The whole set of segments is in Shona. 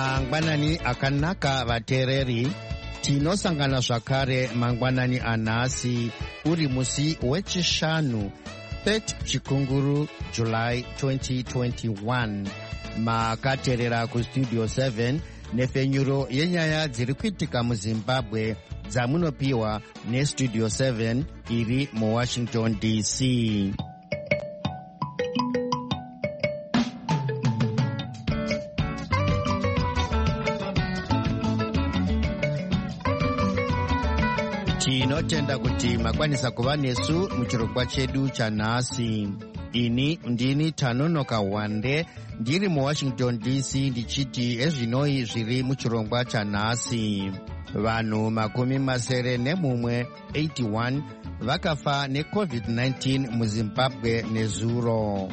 mangwanani akanaka vateereri, tinosangana zvakare mangwanani anhasi uri musi wechishanu 30 chikunguru July 2021. Makateerera kustudio 7 nefenyuro yenyaya dziri kuitika muZimbabwe dzamunopiwa nestudio 7 iri muWashington DC. Tinotenda kuti makwanisa kuva nesu muchirongwa chedu chanhasi. Ini ndini Tanonoka Wande ndiri muWashington DC ndichiti ezvinoi zviri muchirongwa chanhasi. Vanhu 81 vakafa neCovid-19 muZimbabwe nezuro.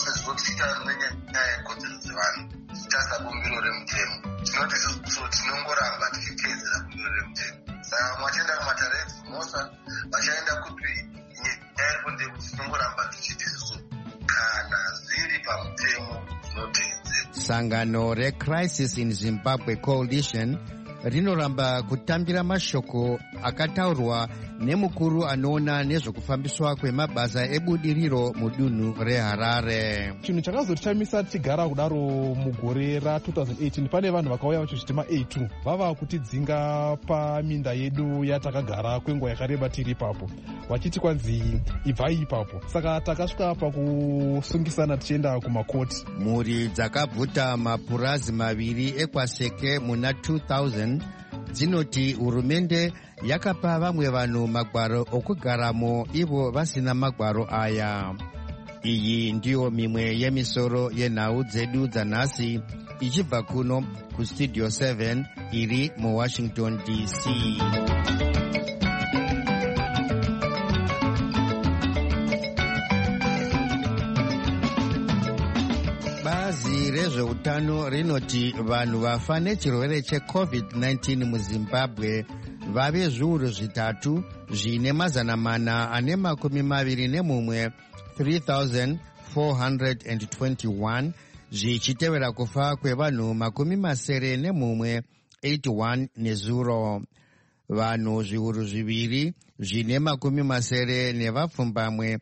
Tinongoramba tichiteedzera bumbiro remutemo. Saka mwatenda kumatareti mosa vachaenda kupi nyaya kunde kuti tinongoramba tichiti kana zviri pamutemo zvinoteedzera. Sangano reCrisis in Zimbabwe Coalition rinoramba kutambira mashoko akataurwa nemukuru anoona nezvokufambiswa kwemabasa ebudiriro mudunhu reHarare. Chinhu chakazotichamisa tichigara kudaro mugore ra2018 pane vanhu vakauya vachizvitima A2 vava kutidzinga paminda yedu yatakagara kwenguva yakareba tiri ipapo vachiti kwanzi ibvai ipapo. Saka takasvika pakusungisana tichienda kumakoti. Mhuri dzakabvuta mapurazi 2 ekwaseke muna 2000 dzinoti hurumende yakapa vamwe vanhu magwaro okugaramo ivo vasina magwaro aya. Iyi ndiyo mimwe yemisoro yenhau dzedu dzanhasi ichibva kuno kustudio 7 iri muWashington DC. Bazi rezveutano rinoti vanhu vafa nechirwere cheCovid-19 muZimbabwe vave zviuru 3 zvine 421 3,421 zvichitevera kufa kwevanhu 81 nezuro. Vanhu zviuru 2 zvine 80 nevapfumbamwe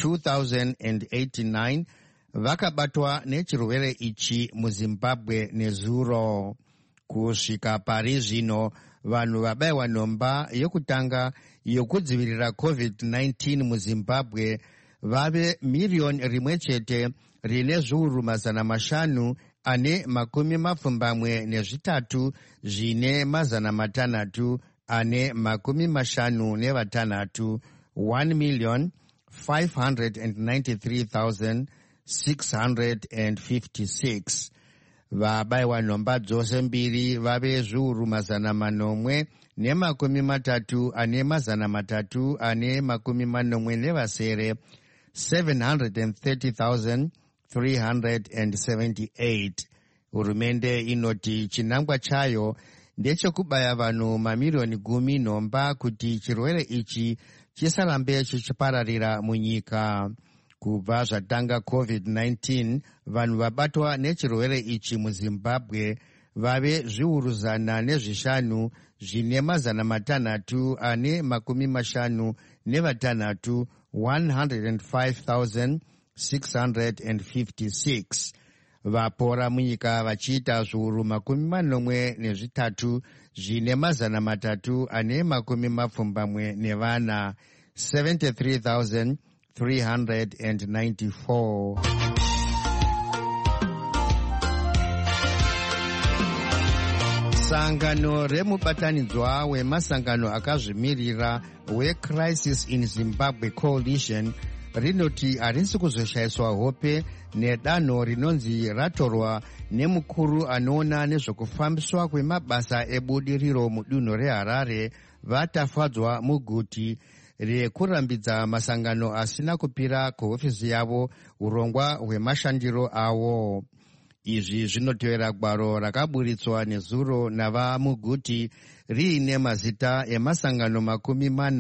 2,089 vakabatwa nechirwere ichi muZimbabwe nezuro. Kusvika pari zvino vanhu vabayiwa nhomba yokutanga yokudzivirira COVID-19 muZimbabwe vave 1,000,000 rine zviuru 500 ane 23 zvine 600 ane 56 1,593,656. Vabayiwa nhomba dzose mbiri vave zviuru 800 ne30 ane 300 ane 80 730,378. Hurumende inoti chinangwa chayo ndechekubaya vanhu 10,000,000 nhomba kuti chirwere ichi chisarambe chichipararira munyika. Kubva zvatanga COVID-19 vanhu vabatwa nechirwere ichi muZimbabwe vave zviuru 105 zvine 600 ane 56 105,656. Vapora munyika vachiita zviuru 43 zvine 300 ane 74 73,394. Sangano remubatanidzwa wemasangano akazvimirira weCrisis in Zimbabwe Coalition rinoti harisi kuzoshayiswa hope nedanho rinonzi ratorwa nemukuru anoona nezvokufambiswa kwemabasa ebudiriro mudunhu reHarare vatafadzwa muguti rekurambidza masangano asina kupira kuhofisi yavo urongwa hwemashandiro avo. Izvi zvinotevera gwaro rakaburitswa nezuro navamuguti riine mazita emasangano 40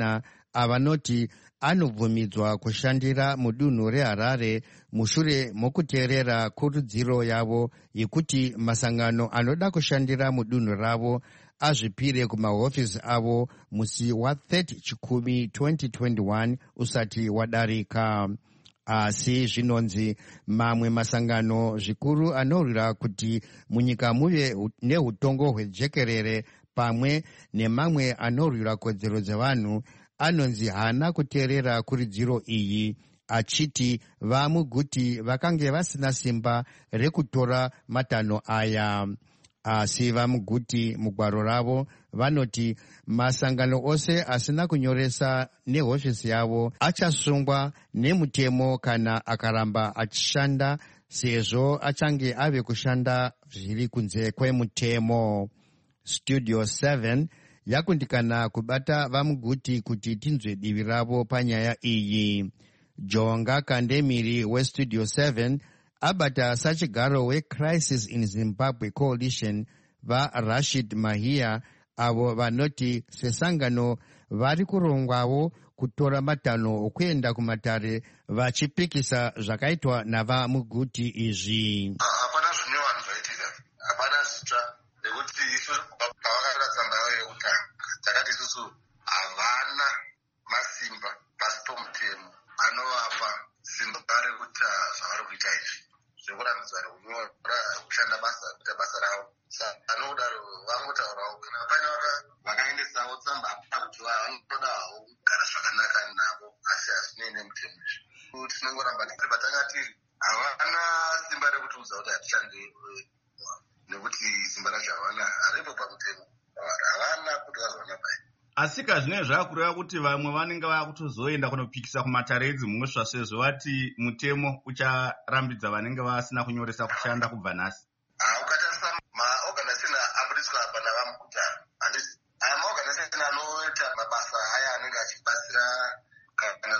avanoti anobvumidzwa kushandira mudunhu reHarare mushure mokuteerera kurudziro yavo yekuti masangano anoda kushandira mudunhu ravo azvipire kumahofisi avo musi wa30 Chikumi 2021 usati wadarika. Asi zvinonzi mamwe masangano zvikuru anorwira kuti munyika muve neutongo hwejekerere pamwe nemamwe anorwira kodzero dzevanhu anonzi haana kuteerera kuridziro iyi, achiti vamuguti vakange vasina simba rekutora matanho aya. Asi vamuguti mugwaro ravo vanoti masangano ose asina kunyoresa nehofisi yavo achasungwa nemutemo kana akaramba achishanda, sezvo achange ave kushanda zviri kunze kwemutemo. Studio 7 yakundikana kubata vamuguti kuti tinzwe divi ravo panyaya iyi. Jonga Kandemiri weStudio 7 abata sachigaro weCrisis in Zimbabwe Coalition vaRashid Mahia, avo vanoti sesangano vari kurongwawo kutora matanho okuenda kumatare vachipikisa zvakaitwa navamuguti izvi. Hapana zvinyowani zvaitika, hapana zvitsva, nekuti isu pavakaratidza mbava yeutano takati isusu havana masimba pasi pomutemo anovapa simba rekuita zvavari kuita izvi, zvekurambidzwa nekunyora kushanda kuita basa ravo. Anodaro vangotaurawo kana paina vakaendesawo tsamba hapana kuti vanotoda hawo kugara zvakanaka navo, asi hazvinei nemutemo izvi. Tinongoramba tiri patanga tiri havana simba rekutiudza kuti hatishande, nekuti simba racho havana, haripo pamutemo, havana kuti vazoona pai. Asi kazvinenge zvaakureva kuti vamwe vanenge vakutozoenda kunopikisa kumatare edzimhosva, sezvo vati mutemo ucharambidza vanenge vasina kunyoresa kushanda kubva nhasi. Ukatarisa maorganization aburiswa apa navamukutano, handiti aya maorganization anoita mabasa aya anenge achibatsira kana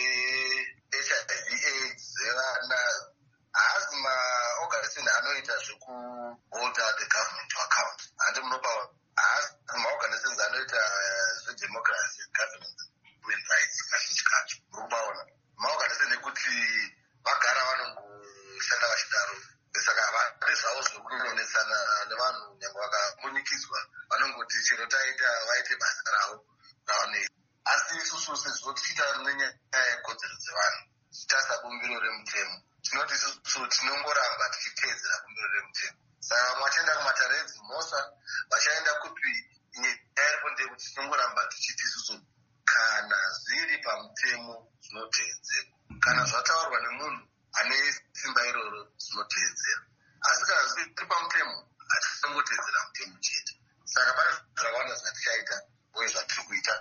zve-HIV AIDS zvevana, haasi maorganization anoita zvekuholda the government to account, handi munopaona. Haasi maorganizations anoita zvedemocracy, governance, human rights kazhinji kacho, muri kubaona. Maorganization ekuti vagara vanongoshanda vachidaro, saka havadi zvavo zvekunonetsana nevanhu nyange vakamunikidzwa, vanongoti chero taita vaite basa ravo ravanoita. Asi isusu sezvo tichiita nenyaya yekodzero dzevanhu, tichitasa bumbiro remutemo, tinoti isusu tinongoramba tichiteedzera bumbiro remutemo. Saka mwachienda kumatare edzimhosva vachaenda kupi, nyaya iripo ndeyekuti tinongoramba tichiti isusu kana zviri pamutemo zvinoteedzera, kana zvataurwa nemunhu ane simba iroro zvinoteedzera. Asi kana zviri pamutemo hatinongoteedzera mutemo chete. Saka pane zvakawanda zvatichaita uye zvatiri kuita.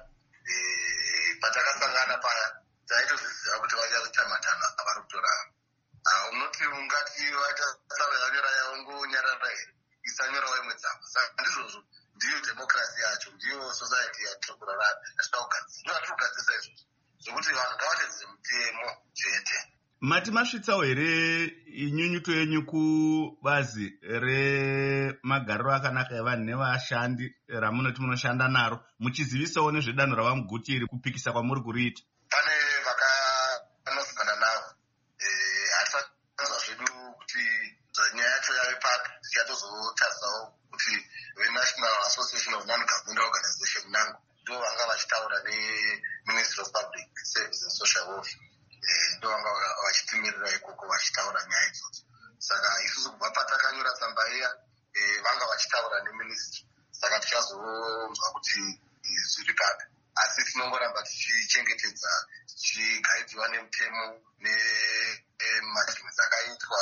Patakasangana paya taitozviziva kuti vachaita matanho avari kutora. Unoti ungati vaita tsamba yanyora yaongonyarara here, isanyorawo imwe tsamba. Saka ndizvozvo ndiyo democracy yacho, ndiyo society yatiri kurarama yatiri kugadzisa izvozvo, zvokuti vanhu ngavateedzere mutemo chete. Mati masvitsawo here inyunyuto yenyu kubazi remagariro akanaka evanhu nevashandi ramunoti munoshanda naro, muchizivisawo nezvedanho ravamuguti iri kupikisa kwamuri kuriita? Pane vakanosangana navo, hatisanzwa zvedu kuti nyaya yacho yave papi, tichatozotaridzawo kuti veNational Association of Non-Government Organization nango ndo vanga vachitaura neMinistry of Public Service and Social Welfare, ndo vanga vachitimirira ikoko vachitaura nyaya idzodzo. Saka isusu kubva patakanyora tsamba iya vanga vachitaura neministry, saka tichazonzwa kuti zviri papi. Asi tinongoramba tichichengetedza, tichigaidziwa nemutemo nemachimisi akaitwa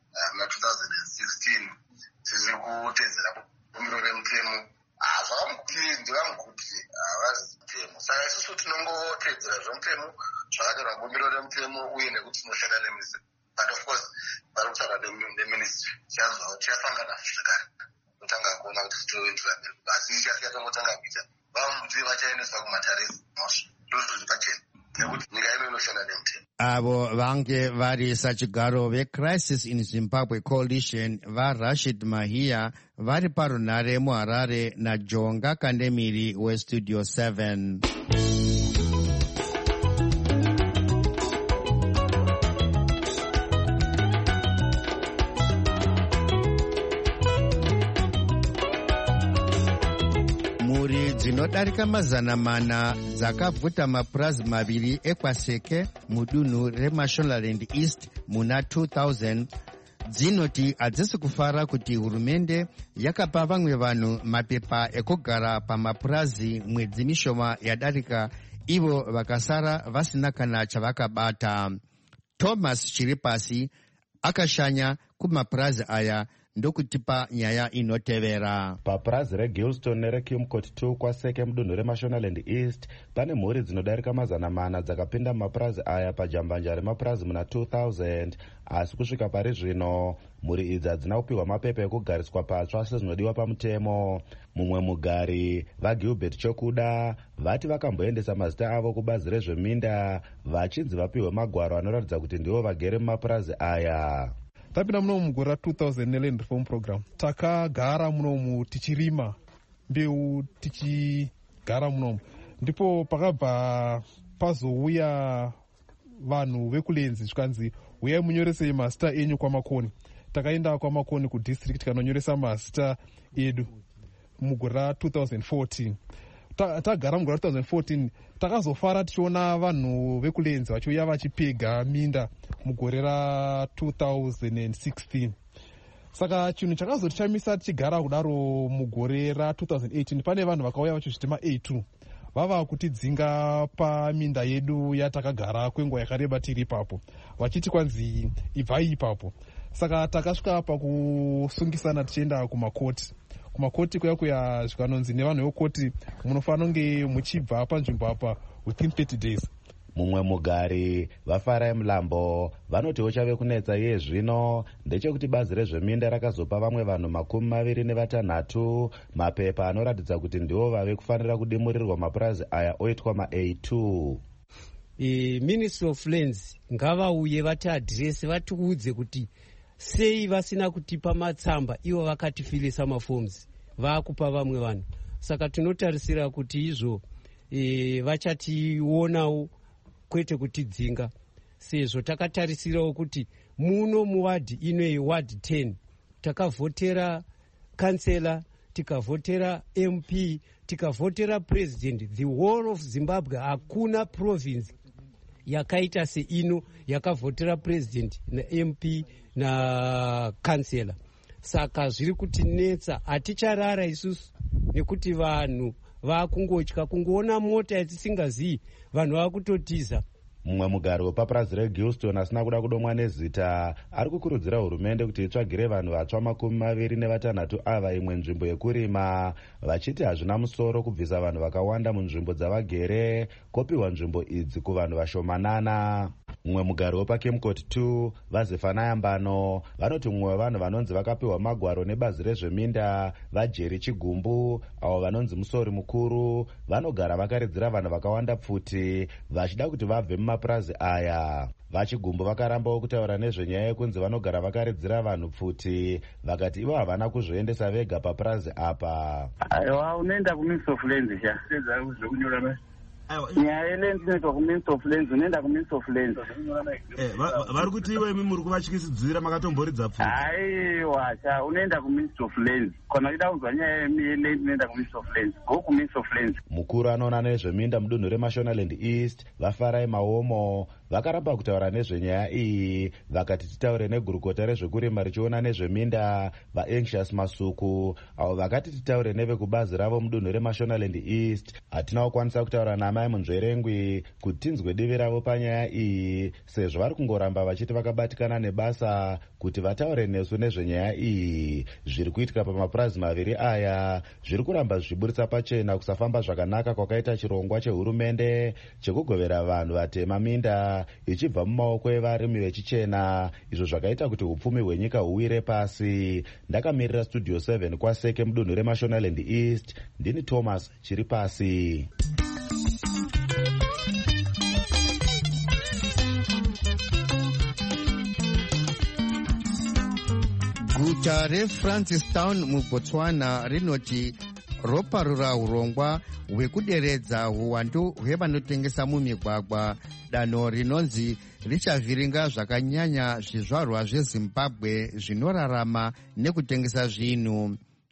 na2016, tiri kuteedzera bumbiro remutemo. Zvavamuguti ndivamuguti havazi mutemo, saka isusu tinongoteedzera zvomutemo zvakanyorwa bumbiro remutemo uye nekuti tinoshanda neministry. But of course vari kutaura neministry, tichasangana zvakare totanga kuona kuti titoendera mberi, asi ichasiya tongotanga kuita vamuguti vachaendeswa kumatare edzimhosva, ndozviri pachena, nekuti nyika ino inoshanda nemutemo. Avo vange vari sachigaro veCrisis in Zimbabwe Coalition vaRashid Mahia vari parunhare muHarare naJonga Kandemiri weStudio 7. dzinodarika 400 dzakabvuta mapurazi maviri ekwaseke mudunhu remashonaland east muna 2000 dzinoti hadzisi kufara kuti hurumende yakapa vamwe vanhu mapepa ekugara pamapurazi mwedzi mishoma yadarika, ivo vakasara vasina kana chavakabata. Thomas Chiripasi akashanya kumapurazi aya ndokutipa nyaya inotevera. Papurazi reGilston nereKimcourt 2 kwaseke mudunhu remashonaland east pane mhuri dzinodarika 400 dzakapinda mumapurazi aya pajambanja remapurazi muna 2000, asi kusvika pari zvino mhuri idzi hadzina kupiwa mapepa ekugariswa patsva sezvinodiwa pamutemo. Mumwe mugari vaGilbert Chokuda vati vakamboendesa mazita avo kubazi rezveminda vachinzi vapiwe magwaro anoratidza kuti ndivo vagere mumapurazi aya. Tapinda munomu mugore ra2000 neland reform program. Takagara munomu tichirima mbeu, tichigara munomu ndipo pakabva pazouya vanhu vekulenzi zvikanzi uyai munyorese mazita enyu kwamakoni. Takaenda kwamakoni kudistrict kanonyoresa mazita edu mugore ra2014. Tagara mugore ra2014 takazofara tichiona vanhu vekulenzi vachiuya vachipega minda mugore ra2016. Saka chinhu chakazotichamisa tichigara kudaro mugore ra2018 pane vanhu vakauya vachizviti ma-A2 vava kutidzinga paminda yedu yatakagara kwenguva yakareba tiri ipapo vachiti kwanzi ibvai ipapo. Saka takasvika pakusungisana tichienda kumakoti kuya zvikanonzi nevanhu vekoti munofanira kunge muchibva panzvimbo apa within 30 days. Mumwe mugari vaFarai Mulambo vanotiwo chave kunetsa iye zvino ndechekuti bazi rezveminda rakazopa vamwe vanhu 26 mapepa anoratidza kuti ndivo vave kufanira kudimurirwa mapurazi aya oitwa ma-A2. Ministry of Lands ngavauye vatiadhirese vatiudze kuti sei vasina kutipa matsamba ivo vakatifilisa maforms vakupa vamwe vanhu. Saka tinotarisira kuti izvo vachationawo kwete kutidzinga, sezvo takatarisirawo kuti muno muwadhi inoyi ward 10 takavhotera kansela, tikavhotera MP, tikavhotera president. The whole of Zimbabwe hakuna province yakaita seino yakavhotera president naMP na kansela. Saka zviri kutinetsa, haticharara isusu nekuti vanhu vakungotya kungoona mota yatisingazivi vanhu vakutotiza. Mumwe mugari wepapurazi reGilston asina kuda kudomwa nezita ari kukurudzira hurumende kuti itsvagire vanhu vatsva 26 ava imwe nzvimbo yekurima, vachiti hazvina musoro kubvisa vanhu vakawanda munzvimbo dzavagere kopiwa nzvimbo idzi kuvanhu vashomanana. Mumwe mugari wepaKimcourt 2 vaZefania Mbano vanoti mumwe wevanhu vanonzi vakapiwa magwaro nebazi rezveminda vaJerry Chigumbu avo vanonzi musori mukuru vanogara vakaridzira vanhu vakawanda pfuti vachida kuti vabve mumapurazi aya. VaChigumbu vakarambawo kutaura nezvenyaya yekunzi vanogara vakaridzira vanhu pfuti vakati ivo havana kuzviendesa vega papurazi apa. Aiwa, unoenda kuMinist of Lands zvekunyora nyaya yeland inoitwa kuMinist of Lands, unoenda kuMinist of Lands. Vari kuti iwe imi muri kuvatyisidzira makatomboridza pfuti? Aiwa, unoenda kuMinist of Lands. Kana uchida kunzwa nyaya yeland unoenda kuMinist of Lands, go kuMinist of Lands. Mukuru anoona nezveminda mudunhu reMashonaland East vaFarai Maomo vakaramba kutaura nezvenyaya iyi vakati titaure negurukota rezvekurima richiona nezveminda vaAnxious Masuku avo vakati titaure nevekubazi ravo mudunhu reMashonaland East. Hatina kukwanisa kutaura namai Munzverengwi kuti tinzwe divi ravo panyaya iyi sezvo vari kungoramba vachiti vakabatikana nebasa kuti vataure nesu nezvenyaya iyi. Zviri kuitika pamapurazi maviri aya zviri kuramba zvichiburitsa pachena kusafamba zvakanaka kwakaita chirongwa chehurumende chekugovera vanhu vatema minda ichibva mumaoko evarimi vechichena, izvo zvakaita kuti upfumi hwenyika huwire pasi. Ndakamirira Studio 7 kwaseke mudunhu reMashonaland East, ndini Thomas Chiripasi. Guta reFrancistown muBotswana rinoti roparura urongwa hwekuderedza uwandu hwevanotengesa mumigwagwa. Danho rinonzi richavhiringa zvakanyanya zvizvarwa zveZimbabwe zvinorarama nekutengesa zvinhu.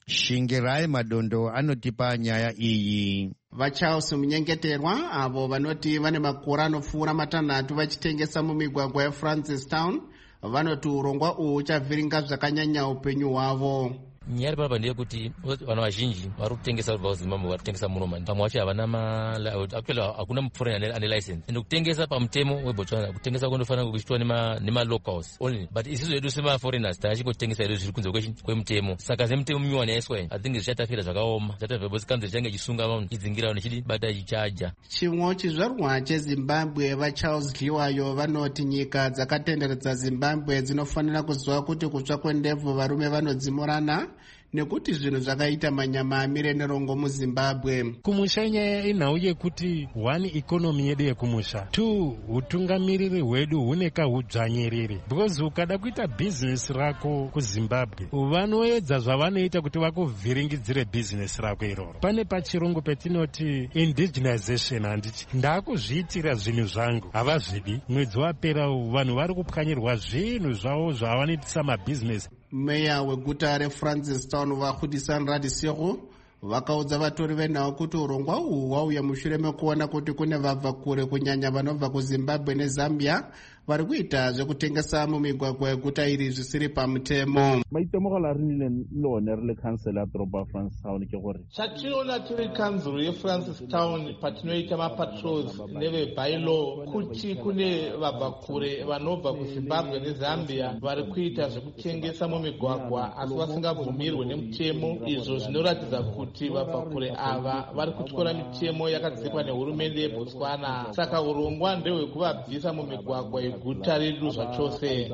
Shingirai Madondo anotipa nyaya iyi. VaCharles Munyengeterwa avo vanoti vane makore anopfuura matanhatu vachitengesa mumigwagwa yaFrancistown vanoti urongwa uhu uchavhiringa zvakanyanya upenyu hwavo. Nyaya papa ndeyekuti vanhu vazhinji vari kutengesa kubva kuZimbabwe vari kutengesa muRomani. Pamwe vacho havana actually hakuna mupfuuri ane license. Ende kutengesa pamutemo weBotswana kutengesa kunofanira kuchiitwa nemalocals only. But isusu vedu semaforeigners tachingotengesa hedu zviri kunze kwemutemo. Saka semutemo miwani yaiswa I think zvichatafira zvakaoma. Zvichatafira kanzi zvichange chisunga vanhu chidzingira vanhu chidibata chichaja. Chimwe chizvarwa cheZimbabwe vaCharles Dliwayo vanoti nyika dzakatenderedza Zimbabwe dzinofanira kuziva kuti kutsva kwendebvu varume vanodzimurana nekuti zvinhu zvakaita manyama amire nerongo muZimbabwe. Kumusha nyaya inhau yekuti 1 ikonomi yedu yekumusha, 2 utungamiriri hwedu hune kahudzvanyerere, because ukada kuita bhizinesi rako kuZimbabwe vanoedza zvavanoita kuti vakuvhiringidzire bhizinesi rako iroro. Pane pachirungu petinoti indigenization, handiti ndakuzviitira zvinhu zvangu havazvidi. Mwedzi wapera vanhu vari kupwanyirwa zvinhu zvavo zvavanoitisa mabhizinesi. Meya weguta reFrancistown Vahudisani Radisero vakaudza vatori venhau kuti urongwa uhu hwauya mushure mekuona kuti kune vabva kure kunyanya vanobva kuZimbabwe neZambia vari kuita zvekutengesa mumigwagwa yeguta iri zvisiri pamutemo. Maitemogelo a re nnileng lone re le council ya toropo ya Francistown ke gore chatinoona tiri council yeFrancistown patinoita mapatrols nevebylaw kuti kune vabva kure vanobva kuZimbabwe neZambia vari kuita zvekutengesa mumigwagwa asi vasingabvumirwe nemutemo. Izvo zvinoratidza kuti vabva kure ava vari kutyora mitemo yakadzikwa nehurumende yeBotswana. Saka urongwa ndehwekuvabvisa mumigwagwa yeguta redu zvachose.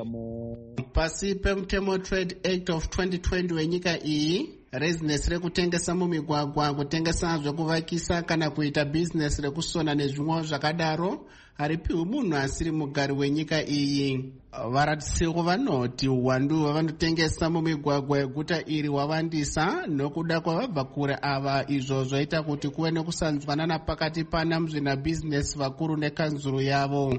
Pasi pemutemo Trade Act of 2020 wenyika iyi, rezinesi rekutengesa mumigwagwa, kutengesa zvekuvakisa kana kuita bhizinesi rekusona nezvimwe zvakadaro haripiwi munhu asiri mugari wenyika iyi. VaRadisero vanoti uwandu hwavanotengesa mumigwagwa yeguta iri hwavandisa nokuda kwavabva kure ava, izvo zvaita kuti kuve nekusanzwanana pakati pana muzvinabhizinesi vakuru nekanzuru yavo.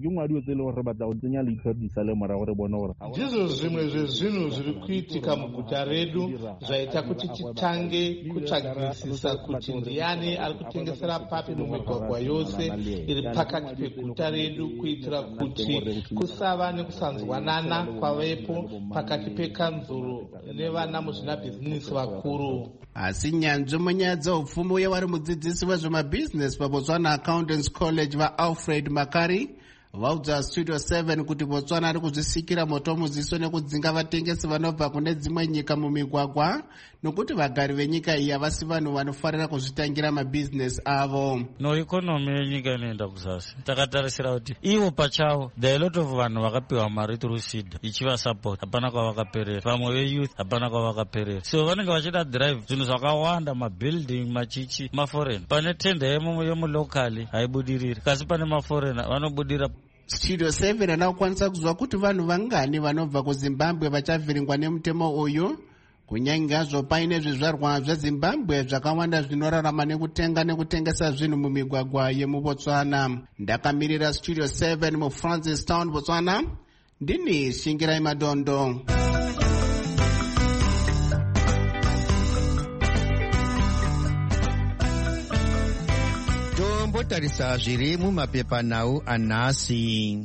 Ndizvo zvimwe zvezvinhu zviri kuitika muguta redu zvaita kuti titange kutsvagirisisa kuti ndiani ari kutengesera papi mumigwagwa yose iri pakati peguta redu, kuitira kuti kusava nekusanzwanana kwavepo pakati pekanzuru nevana muzvinabhizinesi vakuru. Asi nyanzvi munyaya dzeupfumi uye wari mudzidzisi wezvemabhizinesi paBotswana Accountants College vaAlfred Makari vaudza Studio 7 kuti Botswana ari kuzvisikira moto muziso nekudzinga vatengesi vanobva kune dzimwe nyika mumigwagwa, nokuti vagari venyika iyi havasi vanhu vanofarira kuzvitangira mabhizinesi avo. Ikonomi yenyika inoenda kuzasi. Takatarisira kuti ivo pachavo there are a lot of vanhu vakapiwa mari through SIDA ichivasupport, hapana kwavakaperera. Vamwe veyouth hapana kwavakaperera, so vanenge vachida drive zvinhu zvakawanda, mabuilding, machichi, maforeign. Pane tenda yemulokali haibudiriri, kasi pane maforeign vanobudira. Studio 7 anakwanisa kuzwa kuti vanhu vangani vanobva kuZimbabwe vachavhiringwa nemutemo uyu, kunyangazvo paine zvizvarwa zveZimbabwe zvakawanda zvinorarama nekutenga nekutengesa zvinhu mumigwagwa yemuBotswana. Ndakamirira Studio 7 muFrancistown, Botswana, ndini Shingirai Madondo. Tarisa zviri mumapepanhau anhasi.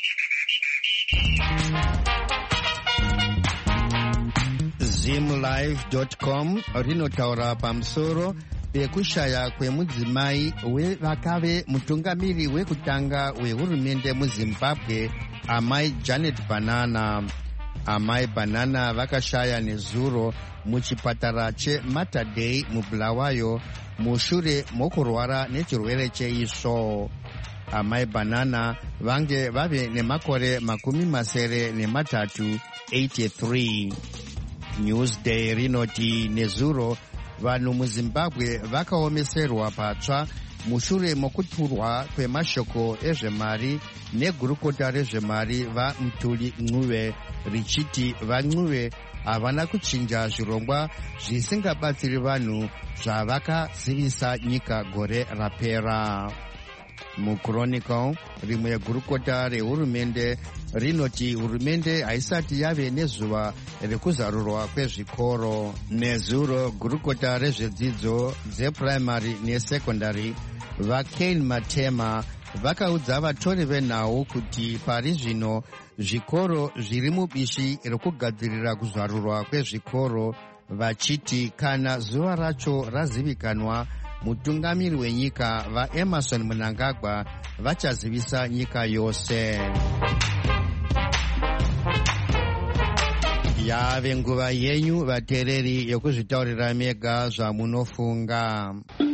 Zimlive.com rinotaura pamusoro pekushaya kwemudzimai vakave mutungamiri wekutanga wehurumende muZimbabwe, Amai Janet Banana. Amai Banana vakashaya nezuro muchipatara cheMater Dei muBulawayo mushure mokurwara nechirwere cheisvo. Amai Banana vange vave nemakore 83. Newsday rinoti nezuro vanhu muZimbabwe vakaomeserwa patsva mushure mokuturwa kwemashoko ezvemari negurukota rezvemari vaMtuli Ncube richiti vaNcube havana kuchinja zvirongwa zvisingabatsiri vanhu zvavakazivisa nyika gore rapera. muchronicle rimwe gurukota rehurumende rinoti hurumende haisati yave nezuva rekuzarurwa kwezvikoro. Nezuro gurukota rezvedzidzo dzepuraimari nesekondari vaKane Matema vakaudza vatori venhau kuti pari zvino zvikoro zviri mubishi rekugadzirira kuzarurwa kwezvikoro, vachiti kana zuva racho razivikanwa mutungamiri wenyika vaEmerson Mnangagwa vachazivisa nyika yose. Yave nguva yenyu vateereri yokuzvitaurira mega zvamunofunga.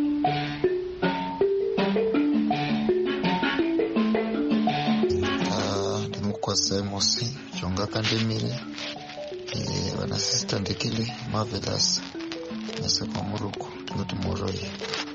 Ndimukwasaimosi Jonga Kandemire vanasista Ndekile Marvelous nesekwa Muruku tinoti Moroyi.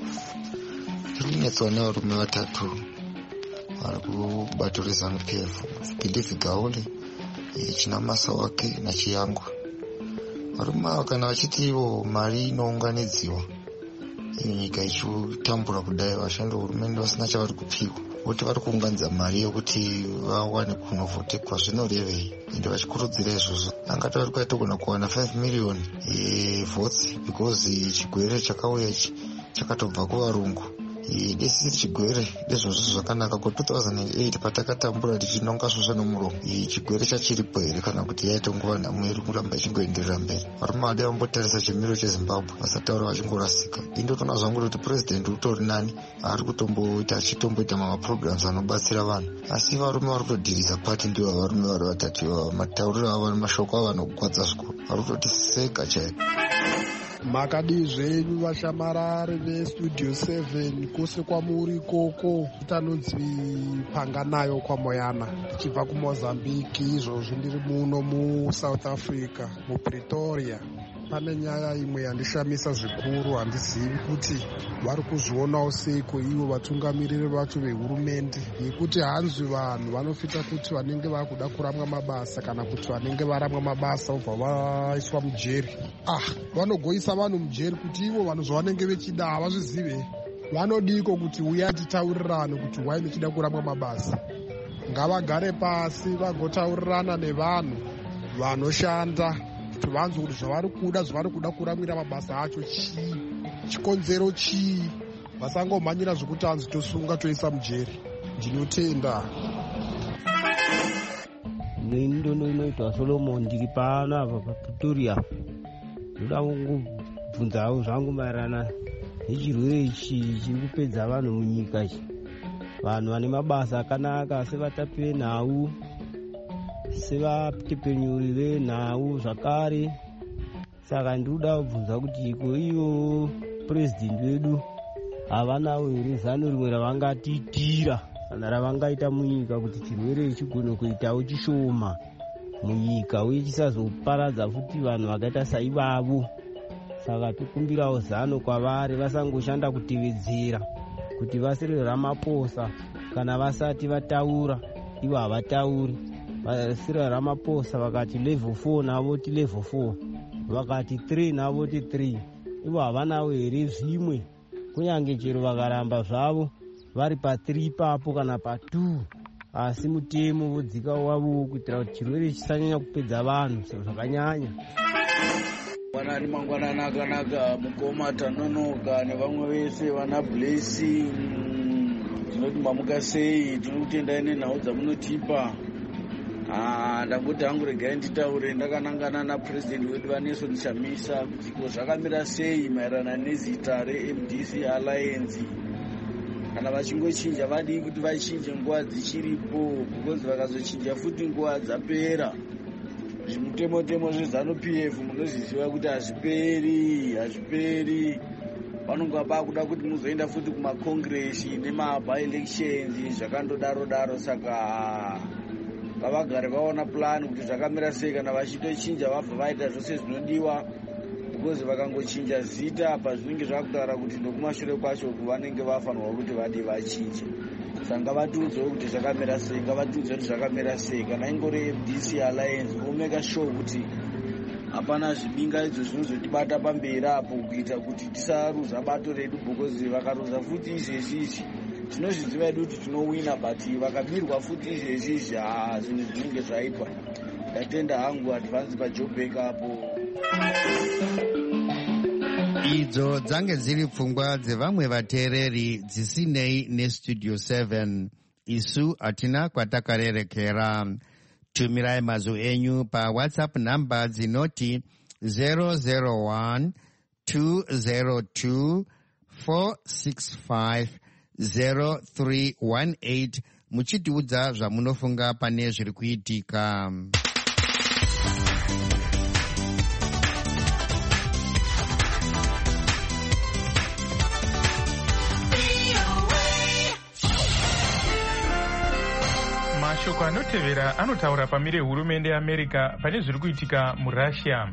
Tirinetswa nevarume vatatu vari kubato reZANU-PF, Believe Gaole, Chinamasa wake naChiyangwa. Varume ava kana vachiti ivo mari inounganidziwa iyo nyika ichitambura kudai, vashandi vehurumende vasina chavari kupiwa, kuti vari kuunganidza mari yokuti vawane kunovhotekwa. Zvinorevei? Ende vachikurudzira izvozvo angati vari kwaitogona kuwana 5 million votes because chigwere chakauya ichi chakatobva kuvarungu. Desi chigwere ndezvozvo zvakanaka. Ku 2008 patakatambura tichinonga svosva nomuromo, chigwere chachiripo here kana kuti yaita nguva nhamo iri kuramba ichingoenderera mberi? Varume vadai vambotarisa chimiro cheZimbabwe vasataura vachingorasika. Indotoona zvangu kuti purezidendi utori nani ari kutomboita achitomboita maprograms anobatsira vanhu, asi varume vari kutodhiriza pati ndivo varume vari vatatu. Matauriro avo nemashoko avo anokwadza zvikuru, vari kutotiseka chaiko. Makadi zvenyu vashamarari vestudio 7 kose kwamuri ikoko, tanonzi Panganayo kwaMoyana, tichibva kuMozambique. Izvozvi ndiri muno muSouth Africa muPretoria. Pane nyaya imwe yandishamisa zvikuru, handizivi kuti vari kuzvionawo seiko ivo vatungamiriri vacho vehurumende, yekuti hanzwi vanhu vanofita kuti vanenge vakuda kuramwa mabasa kana kuti vanenge varamwa mabasa vobva vaiswa mujeri. Vanogoisa vanhu mujeri kuti ivo vanhu zvavanenge vechida havazvizive. Vanodiko kuti uya titaurirane kuti wai muchida kuramwa mabasa? Ngavagare pasi vagotaurirana nevanhu vanoshanda kuti vanzwe kuti zvavari kuda kuramwira mabasa acho chii, chikonzero chii. Vasangomhanyira zvokuti hanzi tosunga toisa mujeri. Ndinotenda. Ndono inoitwa Solomon, ndiri pano apa paPretoria. Ndoda kungobvunzawo zvangu maererano nechirwere ichi chiri kupedza vanhu munyika ichi. Vanhu vane mabasa akanaka asi vatapi venhau, sevatepenyuri venhau zvakare. Saka ndoda kubvunza kuti iko iyo purezidendi wedu havanawo here zano rimwe ravangatiitira kana ravangaita munyika kuti chirwere chigone kuitawo chishoma munyika uye chisazoparadza futi vanhu vakaita saivavo. Saka tokumbirawo zano kwavari, vasangoshanda kutevedzera kuti vasiri Ramaphosa. Kana vasati vataura ivo havatauri. Vasiri Ramaphosa vakati level 4 navoti level 4, vakati 3 navoti 3. Ivo havanawo here zvimwe, kunyange chero vakaramba zvavo vari pa3 papo kana pa2, asi mutemo vodzika wavo kuitira kuti chirwere chisanyanya kupedza vanhu zvakanyanya. Wanari mangwanani akanaka, Mukoma Tanonoka nevamwe vese vana Blessing. Tinoti mamuka sei, tinokutendai nenhau dzamunotipa. Ndangoti hangu regai nditaure ndakanangana napurezidendi wedu vaNelson Chamisa kuti zvakamira sei maererano nezita reMDC Alliance. Kana vachingochinja vadii kuti vachinje nguva dzichiripo, because vakazochinja futi nguva dzapera. Zvimutemo zveZANU-PF munozviziva kuti hazviperi. Vanonga vakuda kuti muzoenda futi kumakongresi nemabi-elections zvakandodaro. Saka ngavagare vaona plan kuti zvakamira sei kana vachitochinja vabva vaita zvose zvinodiwa, because vakangochinja zita pazvinenge zvakutaura kuti ndokumashure kwacho vanenge vafanirwa kuti vade vachinje. Saka ngavatiudzewo kuti zvakamira sei, ngavatiudze kuti zvakamira sei. Kana ingori MDC Alliance omeka sure kuti hapana zvibingaidzo zvinozotibata pamberi apo kuita kuti tisaruza bato redu, because vakaruza futi izvezvi tinozviziva edu kuti tinowina, but vakabirwa futi izvezvizvi zvinhu zvinenge zvaitwa. Ndatenda hangu advance paJoburg apo. Idzo dzange dziri pfungwa dzevamwe vateereri dzisinei nestudio 7. Isu hatina kwatakarerekera. Tumirai mazwi enyu paWhatsApp namba dzinoti 001 202 465 0318 muchitiudza zvamunofunga pane zviri kuitika. Mashoko anotevera anotaura pamire hurumende yeAmerica pane zviri kuitika muRussia.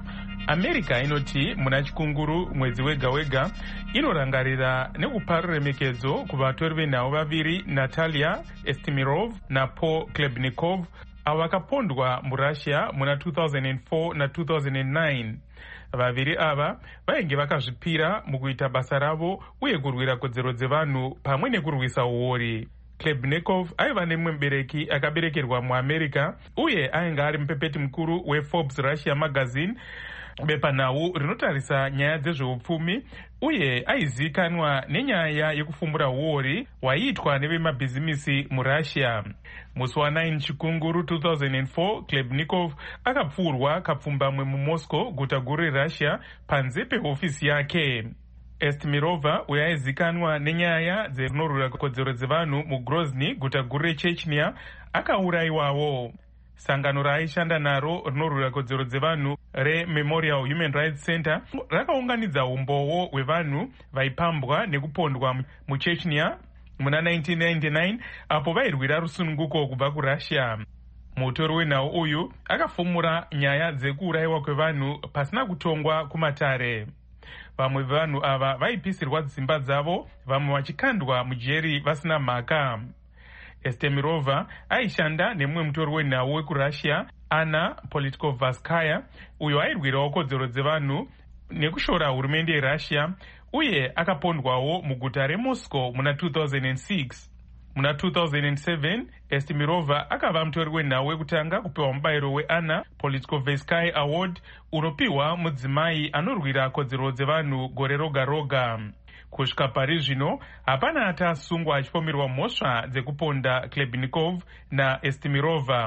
America inoti muna chikunguru mwedzi wega wega inorangarira nekupa ruremekedzo kuvatori venhau vaviri Natalia Estemirov naPaul Klebnikov avo vakapondwa muRussia muna 2004 na2009. Vaviri ava vainge vakazvipira mukuita basa ravo uye kurwira kodzero dzevanhu pamwe nekurwisa uori. Klebnikov aiva nemumwe mubereki akaberekerwa muAmerica uye ainge ari mupepeti mukuru weForbes Russia magazine, bepanhau rinotarisa nyaya dzezveupfumi, uye aizikanwa nenyaya yekufumbura uori hwaiitwa nevemabhizimisi muRussia. Musi wa9 chikunguru 2004 Klebnikov akapfurwa kapfumbamwe muMoscow, guta guru reRussia, panze pehofisi yake. Estemirova uyo aizikanwa nenyaya dzerinorwira kodzero dzevanhu muGrozny, guta guru reChechnya, akaurayiwawo. Sangano raaishanda naro rinorwira kodzero dzevanhu reMemorial Human Rights Center rakaunganidza umboo hwevanhu vaipambwa nekupondwa muChechnya muna 1999 apo vairwira rusununguko kubva kuRussia. Mutori wenhau uyu akafumura nyaya dzekuurayiwa kwevanhu pasina kutongwa kumatare. Vamwe vevanhu ava vaipisirwa dzimba dzavo, vamwe vachikandwa mujeri vasina mhaka. Estemirova aishanda nemumwe mutori wenhau wekuRussia Anna Politkovskaya uyo airwirawo kodzero dzevanhu nekushora hurumende yeRussia uye akapondwawo muguta reMoscow muna 2006. Muna 2007 Estemirova akava mutori wenhau wekutanga kupiwa mubayiro weAnna Politkovskaya Award unopiwa mudzimai anorwira kodzero dzevanhu gore roga roga. Kusvika pari zvino hapana atasungwa achipomerwa mhosva dzekuponda Klebnikov naEstemirova.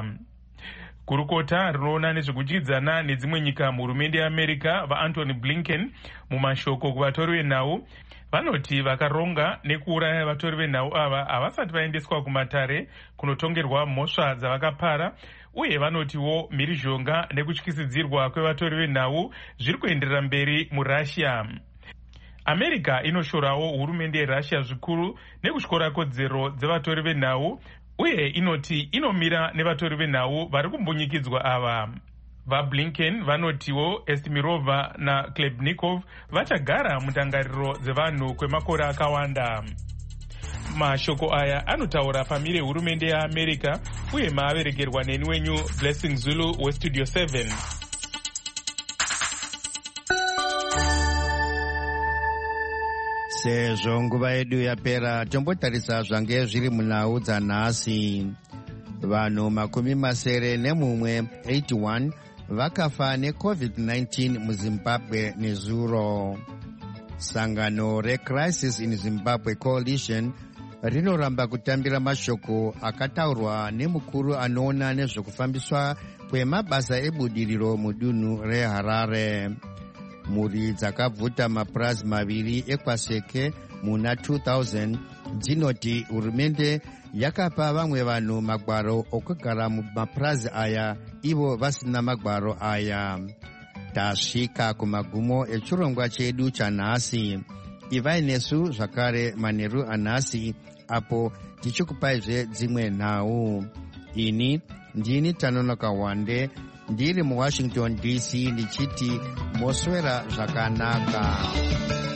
Gurukota rinoona nezvekudyidzana nedzimwe nyika muhurumende yeAmerica vaAntony Blinken mumashoko kuvatori venhau vanoti vakaronga nekuuraya vatori venhau ava havasati vaendeswa kumatare kunotongerwa mhosva dzavakapara, uye vanotiwo mhirizhonga nekutyisidzirwa kwevatori venhau zviri kuenderera mberi muRussia. America inoshorawo hurumende yeRussia zvikuru nekutyora kodzero dzevatori venhau, uye inoti inomira nevatori venhau vari kumbunyikidzwa ava. VaBlinken vanotiwo Estemirova naKlebnikov vachagara mundangariro dzevanhu kwemakore akawanda. Mashoko aya anotaura pamire hurumende yeAmerica uye maaveregerwa neni wenyu Blessing Zulu weStudio 7. Sezvo nguva yedu yapera, tombotarisa zvange zviri munhau dzanhasi. Vanhu 81 vakafa neCovid-19 muZimbabwe nezuro. Sangano reCrisis in Zimbabwe Coalition rinoramba kutambira mashoko akataurwa nemukuru anoona nezvekufambiswa kwemabasa ebudiriro mudunhu reHarare. Mhuri dzakabvuta mapurazi maviri ekwaseke muna 2000 dzinoti hurumende yakapa vamwe vanhu magwaro okugara mumapurazi aya ivo vasina magwaro aya. Tasvika kumagumo echirongwa chedu chanhasi. Ivai nesu zvakare manheru anhasi apo tichikupaizve dzimwe nhau. Ini ndini Tanonoka Wande ndiri muWashington DC ndichiti moswera zvakanaka.